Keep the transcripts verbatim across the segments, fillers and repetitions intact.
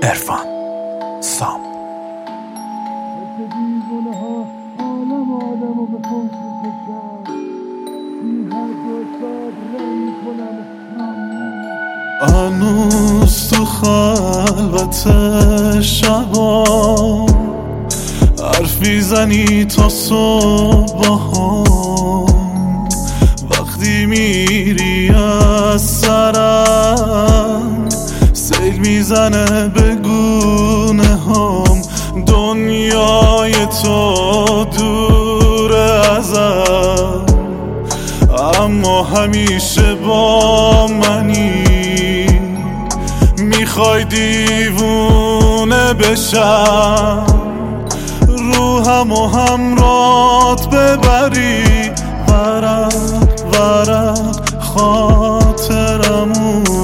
عرفان سام. هنوز تو خلوت شبا حرفی زنی تا صبحام، وقتی میری از سرم سیل میزنه به گونه هم، دنیای تو دور ازم اما همیشه با منی، میخوای دیوونه بشم روحم و همرات ببری، ورق ورق خاطرمون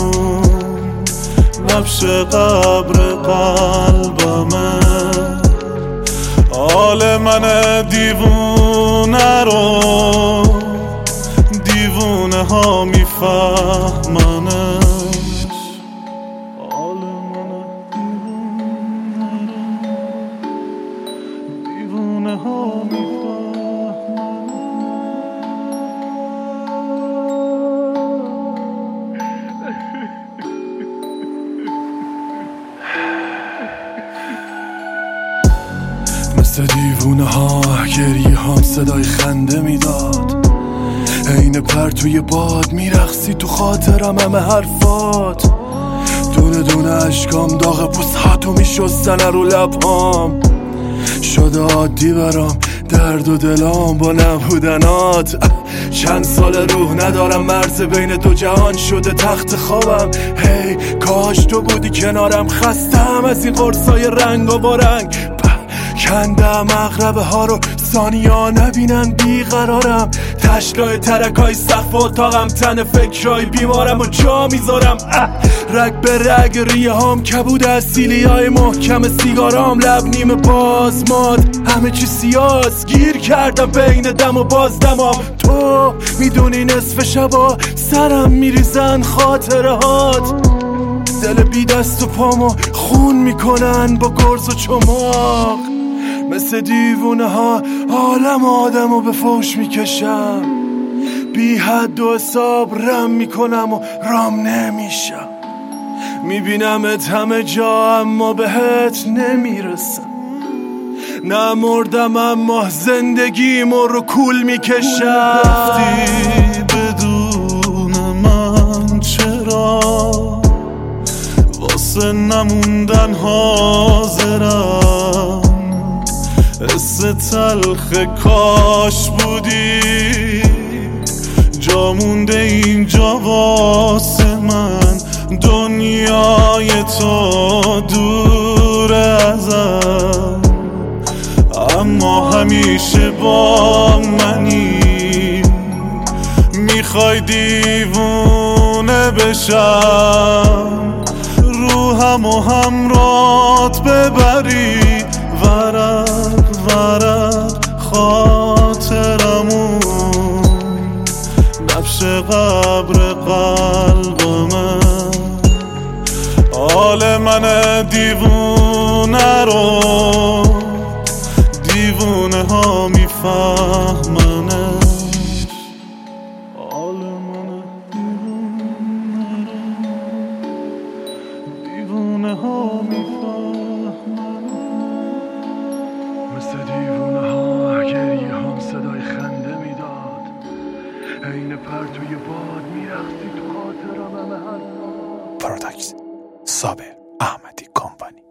نبش قبر قلبمه، حال من دیوونه رو دیوونه ها میفهمنه. مثل دیوونه ها گریه هم صدای خنده میداد، عین پرتوی باد میرقصی تو خاطرم همه حرفات، دونه دونه اشکام داغ پوستهاتو میشستن رو لبهام، شده عادی برام درد و دلام با نبودنات، چند سال روح ندارم مرز بین دو جهان شده تخت خوابم، هی hey, کاش تو بودی کنارم، خستم از این قرصای رنگ و رنگ، کندم اغربه ها رو ثانیا نبینن بیقرارم، تشلای ترکای سقف اتاقم تن فکرای بیمارم و جا میذارم، رگ به رگ ریه هام کبود از سیلی های محکم سیگارام، لب نیمه باز ماد همه چی سیاس گیر کردم بین دم و باز دمام، تو میدونی نصف شبا سرم میریزن خاطره هات، دل بی دست و پامو خون میکنن با گرز و چماق، مثل دیوونه ها عالم آدمو به فوش میکشم، بی حد و حساب رم میکنم و رام نمیشم، میبینمت همه جا اما بهت نمیرسم، نه مردم اما زندگیمو رو کول میکشم، رفتی بدون من چرا واسه نموندن حاضرم، حس تلخ کاش بودی جا مونده اینجا واسه من، دنیای تو دور ازم اما همیشه با منی، میخوای دیوونه بشم روحم و همرات ببری، ورق ورق خاطرمون نبش قبر قلبمه، حال من دیوونه رو دیوونه ها میفهمنه، حال من دیوونه رو دیوونه ها میفهمنه، مثل دیوونه ها گریه هم صدای خنده میداد، عین پرتوی باد میرقصی تو خاطرم همه حرفات. پروداکت صابر احمدی کمپانی.